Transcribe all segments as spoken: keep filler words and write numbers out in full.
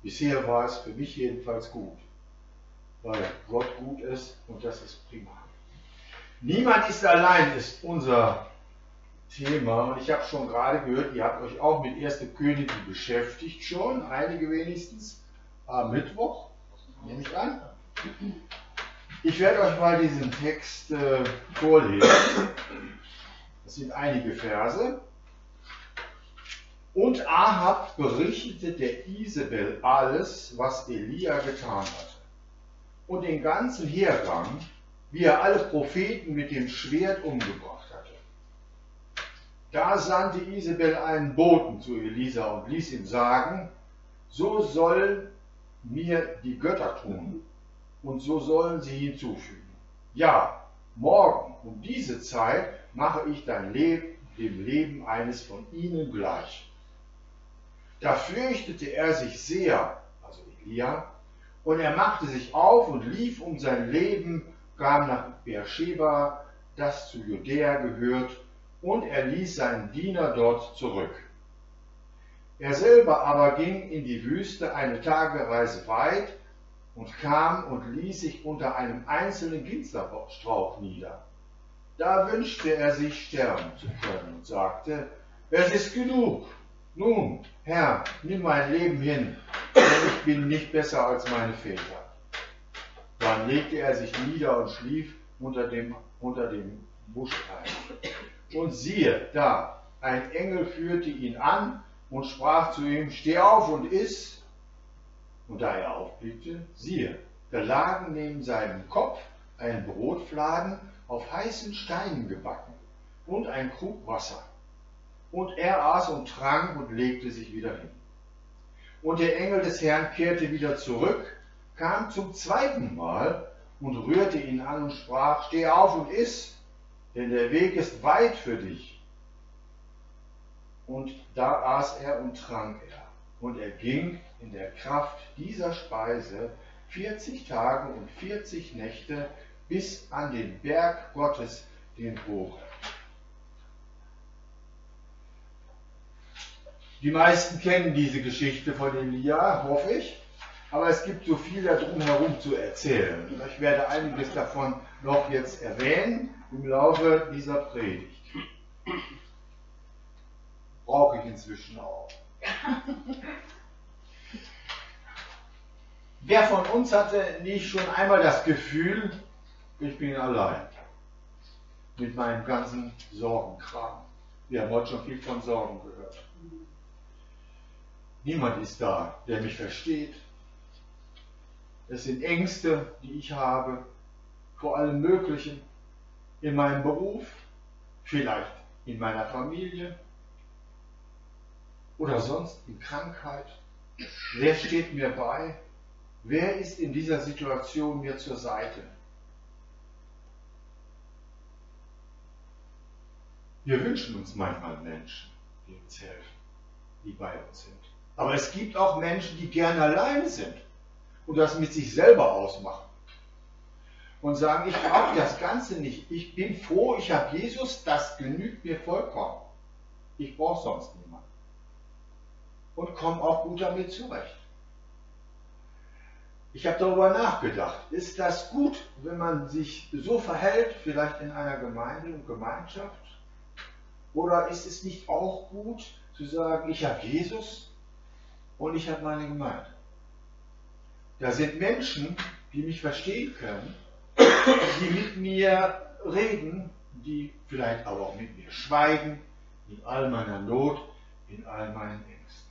Bisher war es für mich jedenfalls gut, weil Gott gut ist und das ist prima. Niemand ist allein, ist unser Thema. Und ich habe schon gerade gehört, ihr habt euch auch mit erster Könige beschäftigt schon, einige wenigstens, am Mittwoch, nehme ich an. Ich werde euch mal diesen Text äh, vorlesen. Das sind einige Verse. Und Ahab berichtete der Isabel alles, was Elia getan hatte. Und den ganzen Hergang, wie er alle Propheten mit dem Schwert umgebracht hatte. Da sandte Isabel einen Boten zu Elisa und ließ ihm sagen, so sollen mir die Götter tun und so sollen sie hinzufügen. Ja, morgen um diese Zeit mache ich dein Leben dem Leben eines von ihnen gleich. Da fürchtete er sich sehr, also Elia, und er machte sich auf und lief um sein Leben, kam nach Beersheba, das zu Judäa gehört, und er ließ seinen Diener dort zurück. Er selber aber ging in die Wüste eine Tagereise weit und kam und ließ sich unter einem einzelnen Ginsterstrauch nieder. Da wünschte er sich sterben zu können und sagte, es ist genug. Nun, Herr, nimm mein Leben hin, denn ich bin nicht besser als meine Väter. Dann legte er sich nieder und schlief unter dem, unter dem Busch ein. Und siehe, da, ein Engel führte ihn an und sprach zu ihm, steh auf und iss. Und da er aufblickte, siehe, da lagen neben seinem Kopf ein Brotfladen auf heißen Steinen gebacken und ein Krug Wasser. Und er aß und trank und legte sich wieder hin. Und der Engel des Herrn kehrte wieder zurück, kam zum zweiten Mal und rührte ihn an und sprach, steh auf und iss, denn der Weg ist weit für dich. Und da aß er und trank er. Und er ging in der Kraft dieser Speise vierzig Tage und vierzig Nächte bis an den Berg Gottes, den Horeb. Die meisten kennen diese Geschichte von Elia, hoffe ich, aber es gibt so viel darum herum zu erzählen. Ich werde einiges davon noch jetzt erwähnen im Laufe dieser Predigt. Brauche ich inzwischen auch. Wer von uns hatte nicht schon einmal das Gefühl, ich bin allein mit meinem ganzen Sorgenkram? Wir haben heute schon viel von Sorgen gehört. Niemand ist da, der mich versteht. Es sind Ängste, die ich habe, vor allem Möglichen, in meinem Beruf, vielleicht in meiner Familie oder sonst in Krankheit. Wer steht mir bei? Wer ist in dieser Situation mir zur Seite? Wir wünschen uns manchmal Menschen, die uns helfen, die bei uns sind. Aber es gibt auch Menschen, die gerne alleine sind und das mit sich selber ausmachen und sagen, ich brauche das Ganze nicht. Ich bin froh, ich habe Jesus, das genügt mir vollkommen. Ich brauche sonst niemanden. Und komme auch gut damit zurecht. Ich habe darüber nachgedacht, ist das gut, wenn man sich so verhält, vielleicht in einer Gemeinde und Gemeinschaft? Oder ist es nicht auch gut zu sagen, ich habe Jesus und ich habe meine Gemeinde? Da sind Menschen, die mich verstehen können, die mit mir reden, die vielleicht aber auch mit mir schweigen, in all meiner Not, in all meinen Ängsten.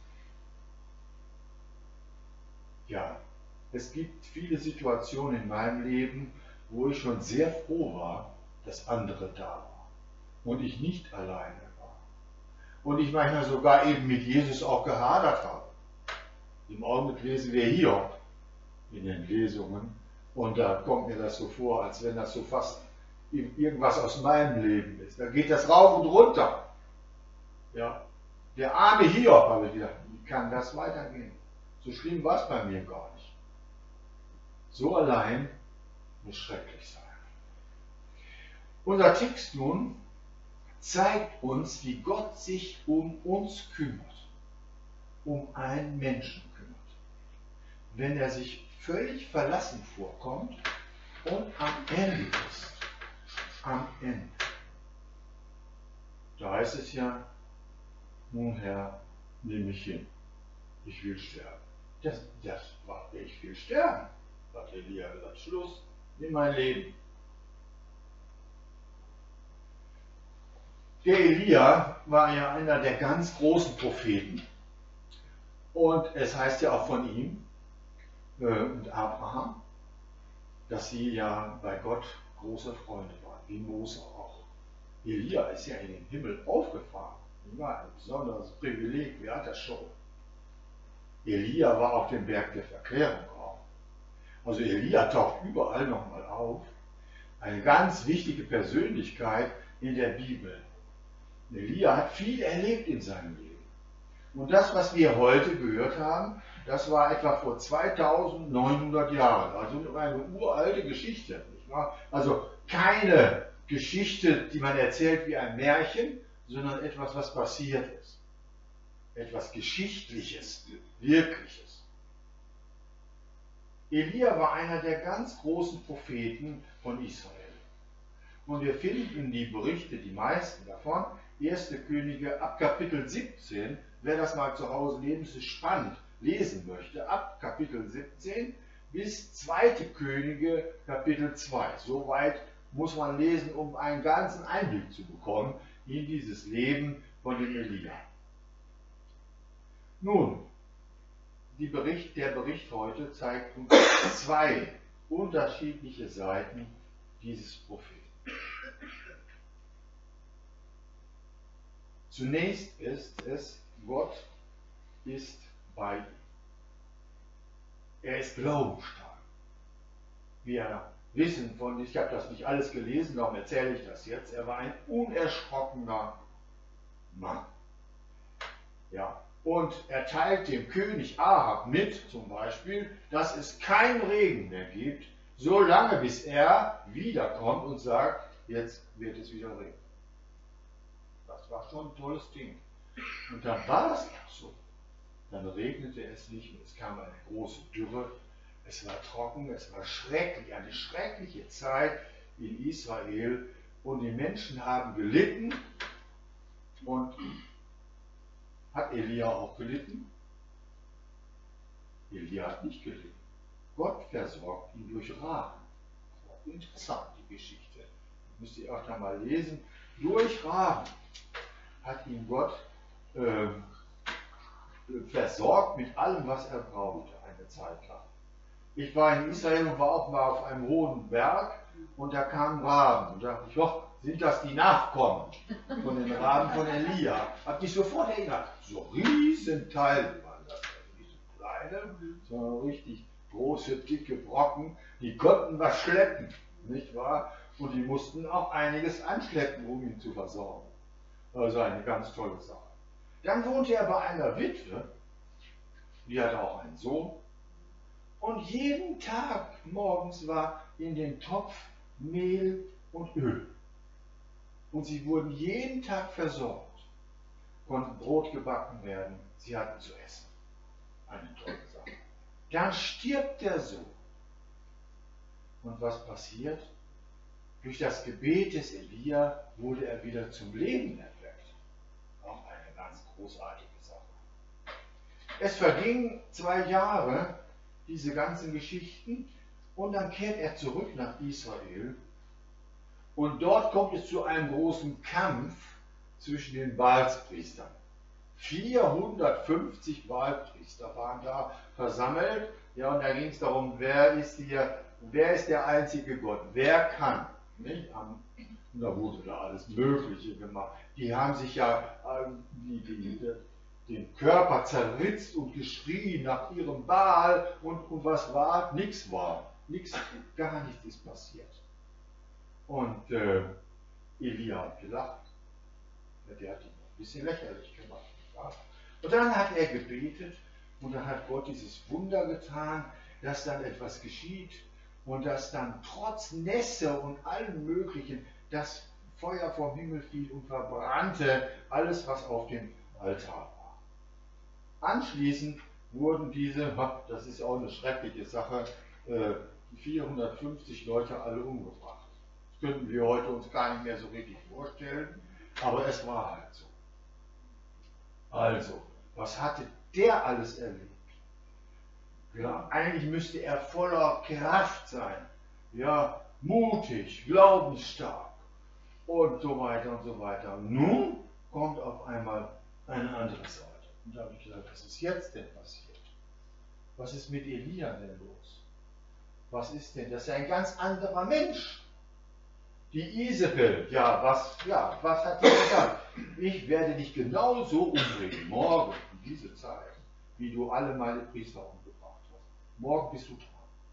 Ja, es gibt viele Situationen in meinem Leben, wo ich schon sehr froh war, dass andere da waren und ich nicht alleine war. Und ich manchmal sogar eben mit Jesus auch gehadert habe. Im Augenblick lesen wir hier in den Lesungen und da kommt mir das so vor, als wenn das so fast irgendwas aus meinem Leben ist. Da geht das rauf und runter. Ja, der arme Hiob, habe ich gedacht, wie kann das weitergehen? So schlimm war es bei mir gar nicht. So allein muss schrecklich sein. Unser Text nun zeigt uns, wie Gott sich um uns kümmert, um einen Menschen kümmert. wenn er sich völlig verlassen vorkommt und am Ende ist. Am Ende. Da heißt es ja, nun Herr, nimm mich hin, ich will sterben. Das, das war, ich will sterben, hat Elia gesagt, Schluss, nimm mein Leben. Der Elia war ja einer der ganz großen Propheten. Und es heißt ja auch von ihm äh, und Abraham, dass sie ja bei Gott große Freunde waren, wie Mose auch. Elia ist ja in den Himmel aufgefahren. Das war ein besonderes Privileg, wer hat das schon? Elia war auf dem Berg der Verklärung auch. Also Elia taucht überall nochmal auf. Eine ganz wichtige Persönlichkeit in der Bibel. Elia hat viel erlebt in seinem Leben. Und das, was wir heute gehört haben, das war etwa vor zweitausendneunhundert Jahren. Also eine uralte Geschichte. Nicht wahr? Also keine Geschichte, die man erzählt wie ein Märchen, sondern etwas, was passiert ist. Etwas Geschichtliches, Wirkliches. Elia war einer der ganz großen Propheten von Israel. Und wir finden die Berichte, die meisten davon, erste Könige ab Kapitel siebzehn, wer das mal zu Hause lebensspannend lesen möchte, ab Kapitel siebzehn bis zweite Könige Kapitel zwei. Soweit muss man lesen, um einen ganzen Einblick zu bekommen in dieses Leben von dem Elia. Nun, die Bericht, der Bericht heute zeigt uns zwei unterschiedliche Seiten dieses Propheten. Zunächst ist es, Gott ist bei ihm. Er ist glaubensstark. Wir wissen von, ich habe das nicht alles gelesen, darum erzähle ich das jetzt, er war ein unerschrockener Mann. Ja. Und er teilt dem König Ahab mit, zum Beispiel, dass es keinen Regen mehr gibt, solange bis er wiederkommt und sagt, jetzt wird es wieder regnen. Das war schon ein tolles Ding. Und dann war das auch so. Dann regnete es nicht mehr, es kam eine große Dürre, es war trocken, es war schrecklich, eine schreckliche Zeit in Israel und die Menschen haben gelitten. Und hat Elia auch gelitten? Elia hat nicht gelitten. Gott versorgt ihn durch Raben. Interessant, die Geschichte. Müsst ihr auch da mal lesen. Durch Raben hat ihn Gott äh, versorgt mit allem, was er brauchte, eine Zeit lang. Ich war in Israel und war auch mal auf einem hohen Berg und da kamen Raben. Und da dachte ich, oh, sind das die Nachkommen von den Raben von Elia? Hab mich sofort erinnert. So riesen Teile waren das. Nicht so kleine, sondern richtig große, dicke Brocken. Die konnten was schleppen, nicht wahr? Und die mussten auch einiges anschleppen, um ihn zu versorgen. Also eine ganz tolle Sache. Dann wohnte er bei einer Witwe, die hatte auch einen Sohn. Und jeden Tag morgens war in dem Topf Mehl und Öl. Und sie wurden jeden Tag versorgt, konnten Brot gebacken werden, sie hatten zu essen. Eine tolle Sache. Dann stirbt der Sohn. Und was passiert? Durch das Gebet des Elia wurde er wieder zum Leben erweckt. Auch eine ganz großartige Sache. Es vergingen zwei Jahre, diese ganzen Geschichten, und dann kehrt er zurück nach Israel. Und dort kommt es zu einem großen Kampf zwischen den Baalspriestern. vierhundertfünfzig Baalspriester waren da versammelt. Ja, und da ging es darum, wer ist hier, wer ist der einzige Gott? Wer kann? Nicht? Und da wurde da alles Mögliche gemacht. Die haben sich ja äh, die, die, die, den Körper zerritzt und geschrien nach ihrem Baal. Und, und was war? Nichts war. Nichts, gar nichts ist passiert. Und äh, Elia hat gelacht. Der hat ihn ein bisschen lächerlich gemacht. Ja. Und dann hat er gebetet und dann hat Gott dieses Wunder getan, dass dann etwas geschieht und dass dann trotz Nässe und allem Möglichen das Feuer vom Himmel fiel und verbrannte alles, was auf dem Altar war. Anschließend wurden diese, das ist auch eine schreckliche Sache, vierhundertfünfzig Leute alle umgebracht. Das könnten wir heute uns gar nicht mehr so richtig vorstellen, aber es war halt so. Also, was hatte der alles erlebt? Ja, eigentlich müsste er voller Kraft sein, ja, mutig, glaubensstark und so weiter und so weiter. Nun kommt auf einmal eine andere Seite. Und da habe ich gesagt, was ist jetzt denn passiert? Was ist mit Elia denn los? Was ist denn? Das ist ein ganz anderer Mensch. Die Isabel, ja, was, ja, was hat sie gesagt? Ich werde dich genauso umbringen, morgen, in diese Zeit, wie du alle meine Priester umgebracht hast. Morgen bist du dran.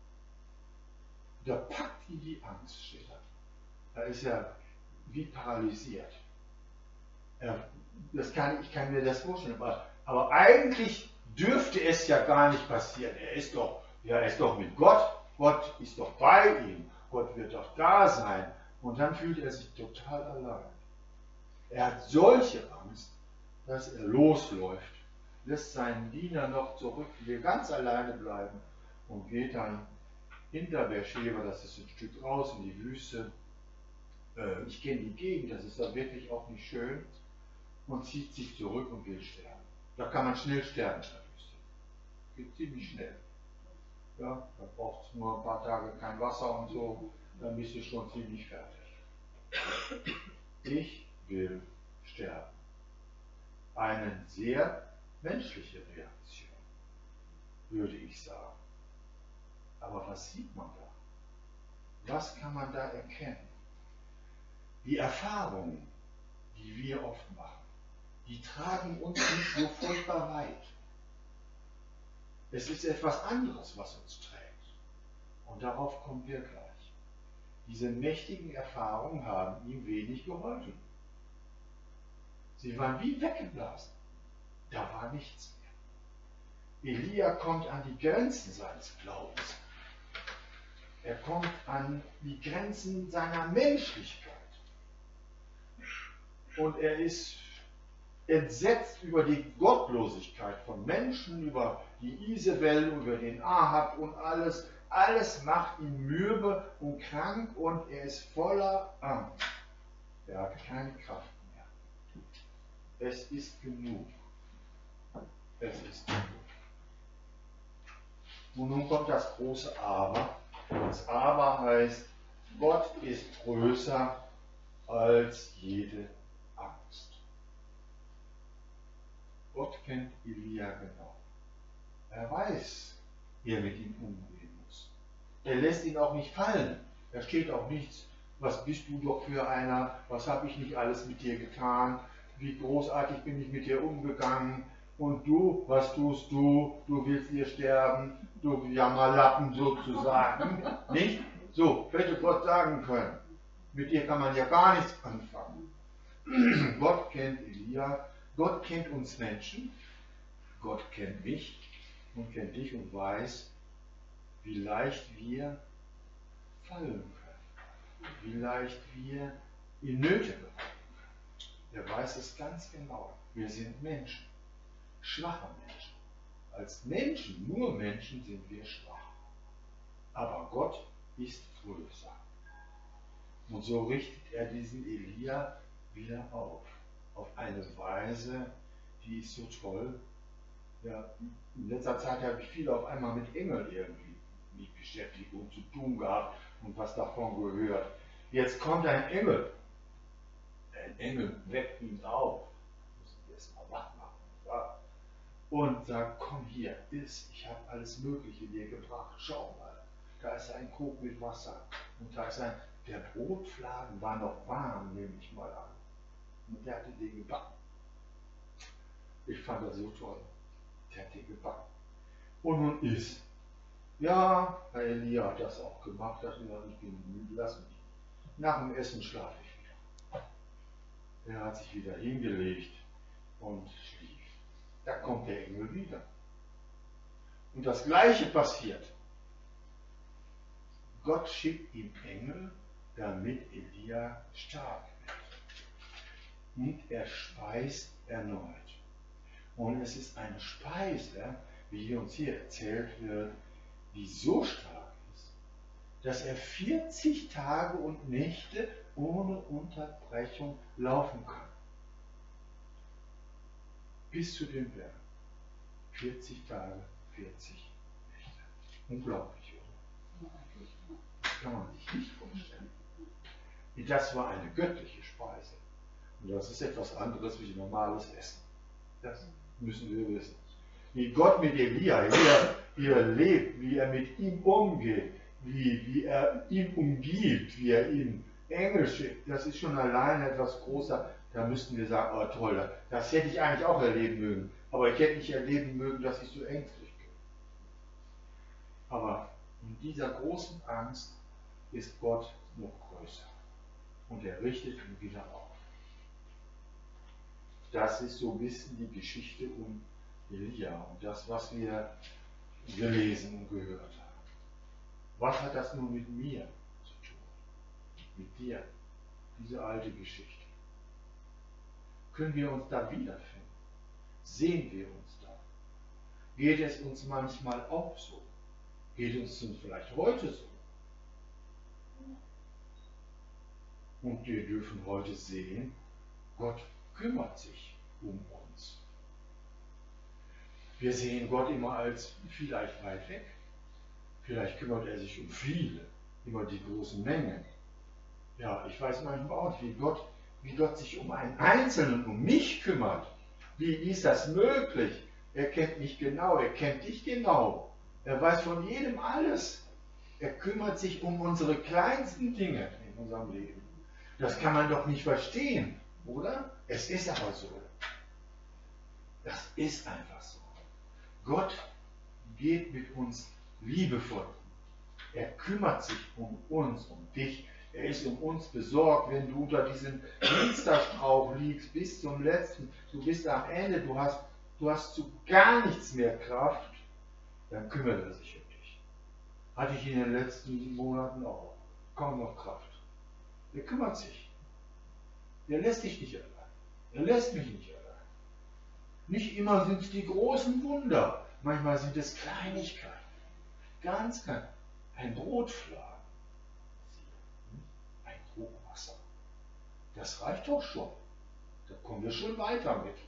Da packt ihn die Angst, steht da. Da ist er wie paralysiert. Er, das kann, ich kann mir das vorstellen, aber, aber eigentlich dürfte es ja gar nicht passieren. Er ist doch, ja, er ist doch mit Gott. Gott ist doch bei ihm. Gott wird doch da sein. Und dann fühlt er sich total allein. Er hat solche Angst, dass er losläuft, lässt seinen Diener noch zurück, will ganz alleine bleiben und geht dann hinter Beersheba, das ist ein Stück raus in die Wüste. Äh, ich kenne die Gegend, das ist da wirklich auch nicht schön, und zieht sich zurück und will sterben. Da kann man schnell sterben in der Wüste. Geht ziemlich schnell. Ja, da braucht es nur ein paar Tage kein Wasser und so, dann bist du schon ziemlich fertig. Ich will sterben. Eine sehr menschliche Reaktion, würde ich sagen. Aber was sieht man da? Was kann man da erkennen? Die Erfahrungen, die wir oft machen, die tragen uns nicht so furchtbar weit. Es ist etwas anderes, was uns trägt. Und darauf kommen wir gleich. Diese mächtigen Erfahrungen haben ihm wenig geholfen. Sie waren wie weggeblasen. Da war nichts mehr. Elia kommt an die Grenzen seines Glaubens. Er kommt an die Grenzen seiner Menschlichkeit. Und er ist entsetzt über die Gottlosigkeit von Menschen, über die Isabel, über den Ahab und alles. Alles macht ihn mürbe und krank und er ist voller Angst. Er hat keine Kraft mehr. Es ist genug. Es ist genug. Und nun kommt das große Aber. Das Aber heißt, Gott ist größer als jede Angst. Gott kennt Elia genau. Er weiß, wie er mit ihm umgehen muss. Er lässt ihn auch nicht fallen. Da steht auch nichts, was bist du doch für einer, was habe ich nicht alles mit dir getan, wie großartig bin ich mit dir umgegangen und du, was tust du, du willst hier sterben, du Jammerlappen sozusagen. Nicht? So, hätte Gott sagen können. Mit dir kann man ja gar nichts anfangen. Gott kennt Elia, Gott kennt uns Menschen, Gott kennt mich und kennt dich und weiß, wie leicht wir fallen können, wie leicht wir in Nöte geraten können. Er weiß es ganz genau. Wir sind Menschen, schwache Menschen. Als Menschen, nur Menschen, sind wir schwach. Aber Gott ist größer. Und so richtet er diesen Elia wieder auf. Auf eine Weise, die ist so toll. Ja, in letzter Zeit habe ich viel auf einmal mit Engeln irgendwie mich beschäftigt und zu tun gehabt und was davon gehört. Jetzt kommt ein Engel. Ein Engel weckt ihn auf. Muss ich erst mal wach machen. Ja. Und sagt, komm hier, iss, ich habe alles Mögliche dir gebracht. Schau mal, da ist ein Krug mit Wasser. Und da ist ein, der Brotfladen war noch warm, nehme ich mal an. Und der hatte den gebacken. Ich fand das so toll. Der hat den gebacken. Und nun isst. Ja, Herr Elia hat das auch gemacht, hat gesagt, ich bin müde, lass mich. Nach dem Essen schlafe ich wieder. Er hat sich wieder hingelegt und schlief. Da kommt der Engel wieder. Und das Gleiche passiert. Gott schickt ihm Engel, damit Elia stark wird. Und er speist erneut. Und es ist eine Speise, wie uns hier erzählt wird, die so stark ist, dass er vierzig Tage und Nächte ohne Unterbrechung laufen kann. Bis zu den Bergen. vierzig Tage, vierzig Nächte. Unglaublich, oder? Das kann man sich nicht vorstellen. Das war eine göttliche Speise. Und das ist etwas anderes wie normales Essen. Das müssen wir wissen. Wie Gott mit Elia hier, hier lebt, wie er mit ihm umgeht, wie, wie er ihn umgibt, wie er ihm Engel schickt, das ist schon alleine etwas Großer. Da müssten wir sagen, oh toll, das hätte ich eigentlich auch erleben mögen. Aber ich hätte nicht erleben mögen, dass ich so ängstlich bin. Aber in dieser großen Angst ist Gott noch größer. Und er richtet ihn wieder auf. Das ist so ein bisschen die Geschichte um Elia und das, was wir gelesen und gehört haben. Was hat das nun mit mir zu tun? Mit dir? Diese alte Geschichte. Können wir uns da wiederfinden? Sehen wir uns da? Geht es uns manchmal auch so? Geht es uns vielleicht heute so? Und wir dürfen heute sehen, Gott kümmert sich um uns. Wir sehen Gott immer als vielleicht weit weg. Vielleicht kümmert er sich um viele, immer die großen Mengen. Ja, ich weiß manchmal auch, wie Gott, wie Gott sich um einen Einzelnen, um mich kümmert. Wie, wie ist das möglich? Er kennt mich genau, er kennt dich genau. Er weiß von jedem alles. Er kümmert sich um unsere kleinsten Dinge in unserem Leben. Das kann man doch nicht verstehen, oder? Es ist aber so. Das ist einfach so. Gott geht mit uns liebevoll. Er kümmert sich um uns, um dich. Er ist um uns besorgt, wenn du unter diesem Ginsterstrauch liegst, bis zum letzten. Du bist am Ende, du hast, du hast zu gar nichts mehr Kraft. Dann kümmert er sich um dich. Hatte ich in den letzten Monaten auch. Kaum noch Kraft. Er kümmert sich. Er lässt dich nicht allein. Er lässt mich nicht allein. Nicht immer sind es die großen Wunder. Manchmal sind es Kleinigkeiten. Ganz klein. Ein Brotfladen. Ein Krug Wasser. Das reicht doch schon. Da kommen wir schon weiter mit.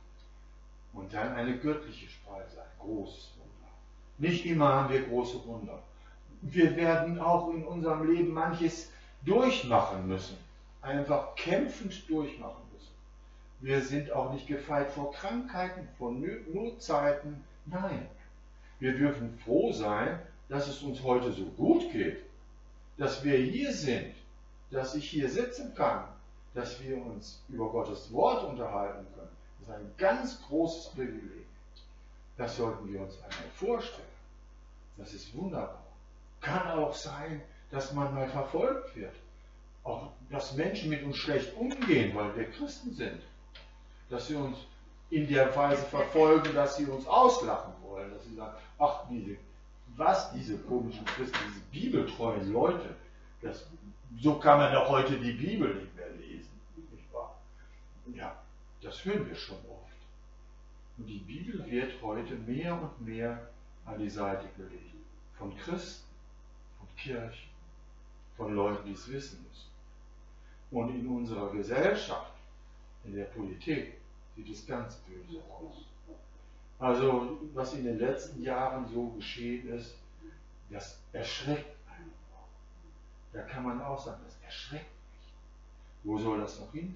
Und dann eine göttliche Speise. Ein großes Wunder. Nicht immer haben wir große Wunder. Wir werden auch in unserem Leben manches durchmachen müssen. Einfach kämpfend durchmachen müssen. Wir sind auch nicht gefeit vor Krankheiten, vor Notzeiten. Nein. Wir dürfen froh sein, dass es uns heute so gut geht. Dass wir hier sind. Dass ich hier sitzen kann. Dass wir uns über Gottes Wort unterhalten können. Das ist ein ganz großes Privileg. Das sollten wir uns einmal vorstellen. Das ist wunderbar. Kann auch sein, dass man mal verfolgt wird. Auch, dass Menschen mit uns schlecht umgehen, weil wir Christen sind. Dass sie uns in der Weise verfolgen, dass sie uns auslachen wollen. Dass sie sagen, ach, diese, was, diese komischen Christen, diese bibeltreuen Leute, das, so kann man doch heute die Bibel nicht mehr lesen. Nicht wahr? Ja, das hören wir schon oft. Und die Bibel wird heute mehr und mehr an die Seite gelegt. Von Christen, von Kirchen, von Leuten, die es wissen müssen. Und in unserer Gesellschaft, in der Politik, sieht es ganz böse aus. Also, was in den letzten Jahren so geschehen ist, das erschreckt einen auch. Da kann man auch sagen, das erschreckt mich. Wo soll das noch hinführen?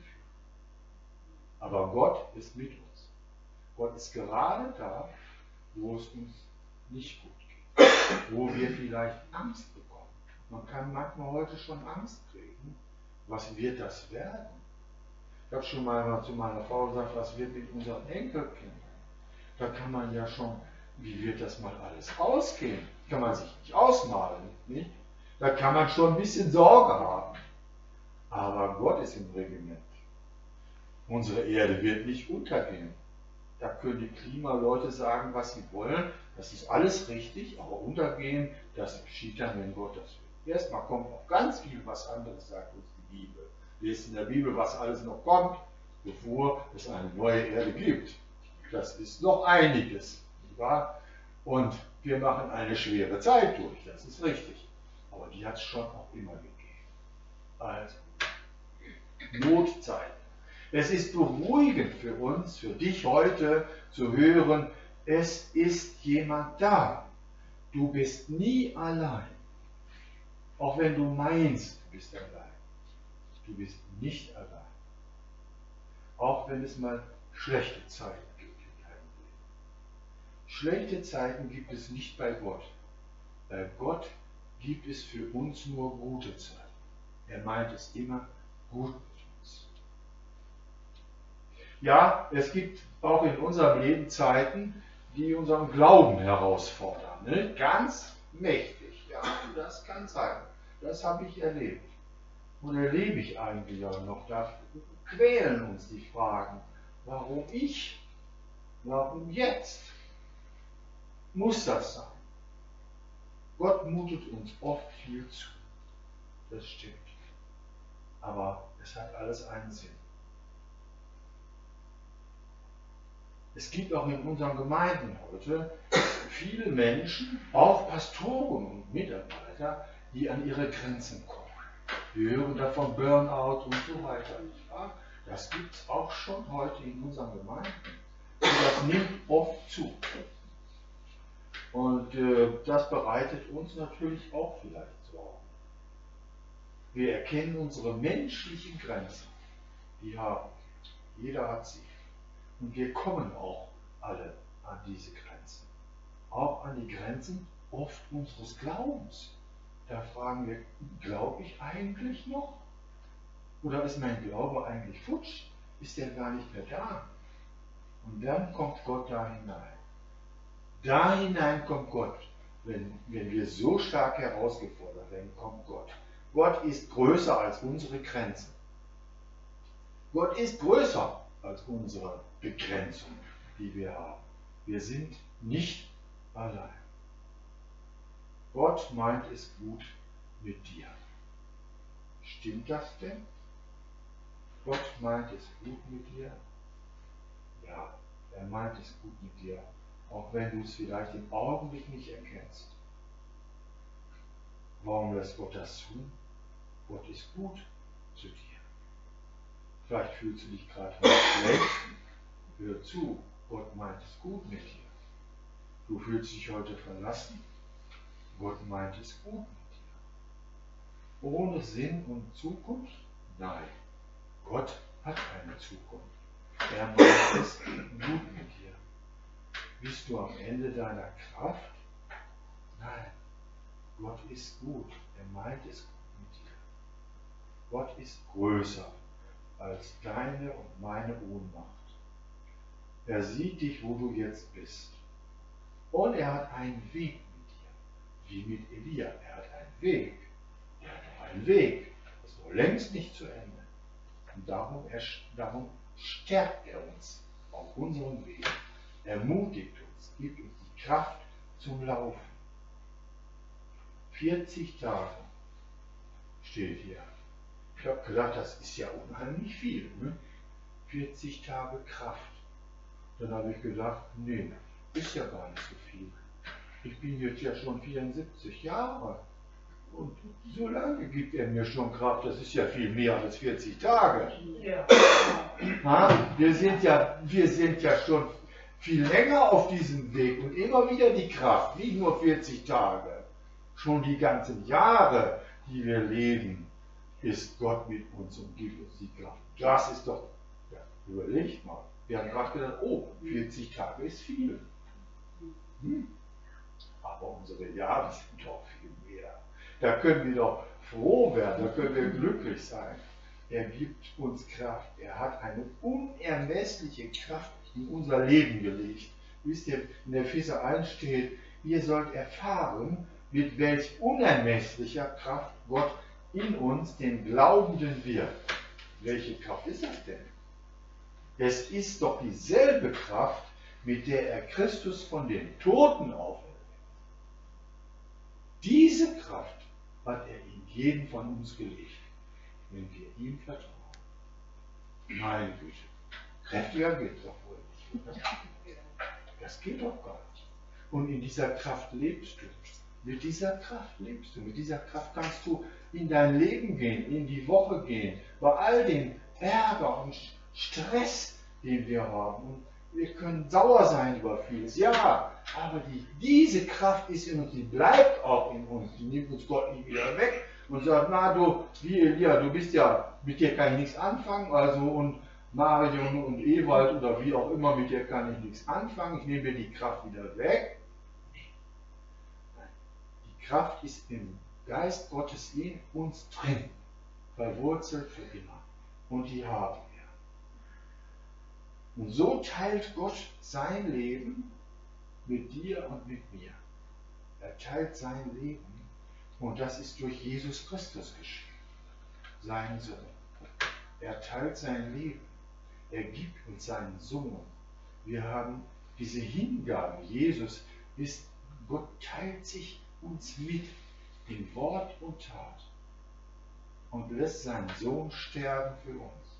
Aber Gott ist mit uns. Gott ist gerade da, wo es uns nicht gut geht. Wo wir vielleicht Angst bekommen. Man kann manchmal heute schon Angst kriegen. Was wird das werden? Ich habe schon mal zu meiner Frau gesagt, was wird mit unseren Enkelkindern? Da kann man ja schon, wie wird das mal alles ausgehen? Kann man sich nicht ausmalen, nicht? Da kann man schon ein bisschen Sorge haben. Aber Gott ist im Regiment. Unsere Erde wird nicht untergehen. Da können die Klimaleute sagen, was sie wollen. Das ist alles richtig, aber untergehen, das geschieht dann, wenn Gott das will. Erstmal kommt noch ganz viel was anderes, sagt uns die Bibel. Lest in der Bibel, was alles noch kommt, bevor es eine neue Erde gibt. Das ist noch einiges, nicht wahr? Und wir machen eine schwere Zeit durch, das ist richtig. Aber die hat es schon auch immer gegeben. Also, Notzeiten. Es ist beruhigend für uns, für dich heute zu hören, es ist jemand da. Du bist nie allein. Auch wenn du meinst, du bist allein. Du bist nicht allein. Auch wenn es mal schlechte Zeiten gibt in deinem Leben. Schlechte Zeiten gibt es nicht bei Gott. Bei Gott gibt es für uns nur gute Zeiten. Er meint es immer gut mit uns. Ja, es gibt auch in unserem Leben Zeiten, die unseren Glauben herausfordern. Ne? Ganz mächtig. Ja, das kann sein. Das habe ich erlebt. Und erlebe ich eigentlich auch noch. Da quälen uns die Fragen. Warum ich? Warum jetzt? Muss das sein? Gott mutet uns oft viel zu. Das stimmt. Aber es hat alles einen Sinn. Es gibt auch in unseren Gemeinden heute viele Menschen, auch Pastoren und Mitarbeiter, die an ihre Grenzen kommen. Wir hören davon Burnout und so weiter. Ja, das gibt es auch schon heute in unseren Gemeinden. Und das nimmt oft zu. Und äh, das bereitet uns natürlich auch vielleicht Sorgen. Wir erkennen unsere menschlichen Grenzen. Die haben wir. Jeder hat sie. Und wir kommen auch alle an diese Grenzen. Auch an die Grenzen oft unseres Glaubens. Da fragen wir, glaube ich eigentlich noch? Oder ist mein Glaube eigentlich futsch? Ist der gar nicht mehr da? Und dann kommt Gott da hinein. Da hinein kommt Gott. Wenn, wenn wir so stark herausgefordert werden, kommt Gott. Gott ist größer als unsere Grenzen. Gott ist größer als unsere Begrenzung, die wir haben. Wir sind nicht allein. Gott meint es gut mit dir. Stimmt das denn? Gott meint es gut mit dir? Ja, er meint es gut mit dir, auch wenn du es vielleicht im Augenblick nicht erkennst. Warum lässt Gott das tun? Gott ist gut zu dir. Vielleicht fühlst du dich gerade schlecht. Hör zu, Gott meint es gut mit dir. Du fühlst dich heute verlassen. Gott meint es gut mit dir. Ohne Sinn und Zukunft? Nein, Gott hat eine Zukunft. Er meint es gut mit dir. Bist du am Ende deiner Kraft? Nein, Gott ist gut. Er meint es gut mit dir. Gott ist größer als deine und meine Ohnmacht. Er sieht dich, wo du jetzt bist. Und er hat einen Weg mit dir. Wie mit Elia. Er hat einen Weg. Er hat noch einen Weg. Das ist noch längst nicht zu Ende. Und darum, er, darum stärkt er uns auf unserem Weg. Ermutigt uns, gibt uns die Kraft zum Laufen. vierzig Tage steht hier. Ich habe gedacht, das ist ja unheimlich viel. Ne? vierzig Tage Kraft. Dann habe ich gedacht, nee, ist ja gar nicht so viel. Ich bin jetzt ja schon vierundsiebzig Jahre. Und so lange gibt er mir schon Kraft. Das ist ja viel mehr als vierzig Tage. Ja. Ha? Wir, sind ja, wir sind ja schon viel länger auf diesem Weg und immer wieder die Kraft. Nicht nur vierzig Tage. Schon die ganzen Jahre, die wir leben, ist Gott mit uns und gibt uns die Kraft. Das ist doch, ja, überlegt mal. Wir haben gerade gedacht, oh, vierzig Tage ist viel. Hm. Aber unsere Jahre sind doch viel mehr. Da können wir doch froh werden, da können wir glücklich sein. Er gibt uns Kraft. Er hat eine unermessliche Kraft in unser Leben gelegt. Wisst ihr, in der Epheser eins steht, ihr sollt erfahren, mit welch unermesslicher Kraft Gott in uns, den Glaubenden, wirkt. Welche Kraft ist das denn? Es ist doch dieselbe Kraft, mit der er Christus von den Toten auferweckt. Diese Kraft hat er in jeden von uns gelegt, wenn wir ihm vertrauen. Meine Güte, kräftiger geht es doch wohl nicht, oder? Das geht doch gar nicht. Und in dieser Kraft lebst du. Mit dieser Kraft lebst du. Mit dieser Kraft kannst du in dein Leben gehen, in die Woche gehen, bei all dem Ärger und Stress, den wir haben. Und wir können sauer sein über vieles. Ja, aber die, diese Kraft ist in uns, die bleibt auch in uns. Die nimmt uns Gott nie wieder weg und sagt, na du, wie Elia, du bist ja, mit dir kann ich nichts anfangen, also und Marion und Ewald oder wie auch immer, mit dir kann ich nichts anfangen, ich nehme dir die Kraft wieder weg. Die Kraft ist im Geist Gottes in uns drin, verwurzelt für immer. Und die haben wir. Und so teilt Gott sein Leben mit dir und mit mir. Er teilt sein Leben und das ist durch Jesus Christus geschehen, seinen Sohn. Er teilt sein Leben. Er gibt uns seinen Sohn. Wir haben diese Hingabe. Jesus ist, Gott teilt sich uns mit in Wort und Tat und lässt seinen Sohn sterben für uns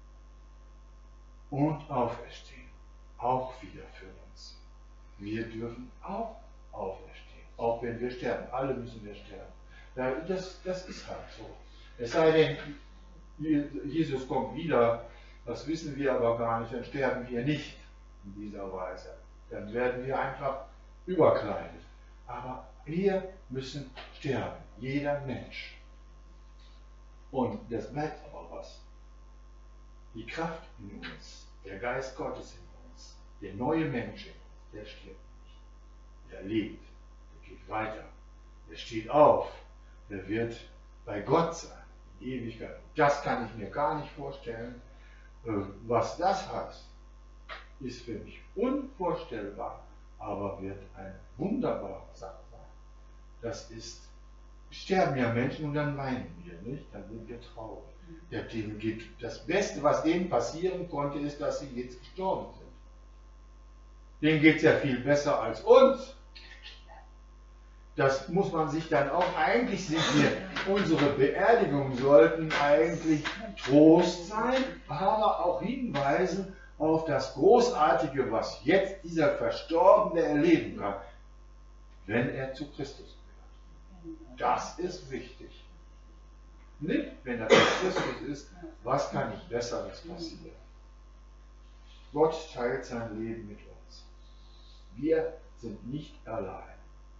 und auferstehen, auch wieder für uns. Wir dürfen auch auferstehen, auch wenn wir sterben. Alle müssen wir sterben. Das, das ist halt so. Es sei denn, Jesus kommt wieder, das wissen wir aber gar nicht, dann sterben wir nicht in dieser Weise. Dann werden wir einfach überkleidet. Aber wir müssen sterben, jeder Mensch. Und das bleibt aber was. Die Kraft in uns, der Geist Gottes in uns, der neue Mensch in uns, der stirbt nicht. Der lebt, der geht weiter, der steht auf, der wird bei Gott sein, in Ewigkeit. Das kann ich mir gar nicht vorstellen. Was das heißt, ist für mich unvorstellbar, aber wird eine wunderbare Sache sein. Das ist, sterben ja Menschen und dann weinen wir, nicht? Dann sind wir traurig. Ja, denen geht, das Beste, was denen passieren konnte, ist, dass sie jetzt gestorben sind. Denen geht es ja viel besser als uns. Das muss man sich dann auch, eigentlich sind wir, unsere Beerdigungen sollten eigentlich Trost sein, aber auch hinweisen auf das Großartige, was jetzt dieser Verstorbene erleben kann, wenn er zu Christus gehört. Das ist wichtig. Nicht, wenn er zu Christus ist, was kann ich Besseres passieren? Gott teilt sein Leben mit uns. Wir sind nicht allein.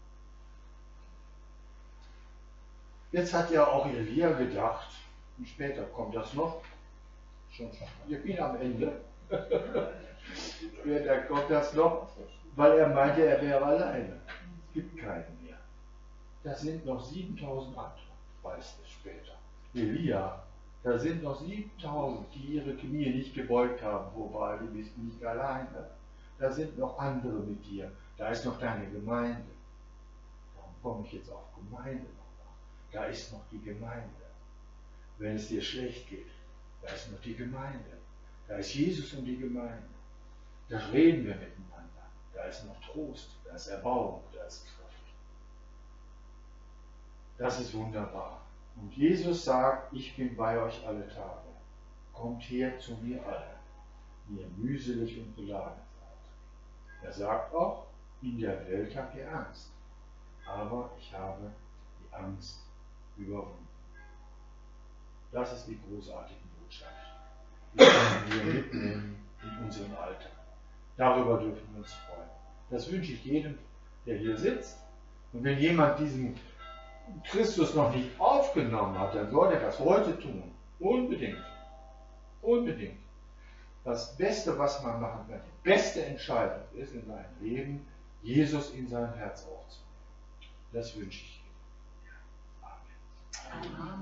Jetzt hat ja auch Elia gedacht, und später kommt das noch, schon, ich bin am Ende, später kommt das noch, weil er meinte, er wäre alleine. Es gibt keinen mehr. Da sind noch siebentausend andere, weiß es später. Elia, da sind noch siebentausend, die ihre Knie nicht gebeugt haben, wobei du bist nicht alleine. Da sind noch andere mit dir, da ist noch deine Gemeinde. Darum komme ich jetzt auf Gemeinde noch. Da ist noch die Gemeinde. Wenn es dir schlecht geht, da ist noch die Gemeinde. Da ist Jesus und die Gemeinde. Da reden wir miteinander. Da ist noch Trost, da ist Erbauung, da ist Kraft. Das ist wunderbar. Und Jesus sagt, ich bin bei euch alle Tage. Kommt her zu mir alle, die ihr mühselig und beladen seid. Er sagt auch, in der Welt habt ihr Angst. Aber ich habe die Angst überwunden. Das ist die großartige Botschaft. Die können wir mitnehmen in unseren Alltag. Darüber dürfen wir uns freuen. Das wünsche ich jedem, der hier sitzt. Und wenn jemand diesen Christus noch nicht aufgenommen hat, dann soll er das heute tun. Unbedingt. Unbedingt. Das Beste, was man machen kann, die beste Entscheidung ist in seinem Leben, Jesus in sein Herz aufzunehmen. Das wünsche ich. Amen.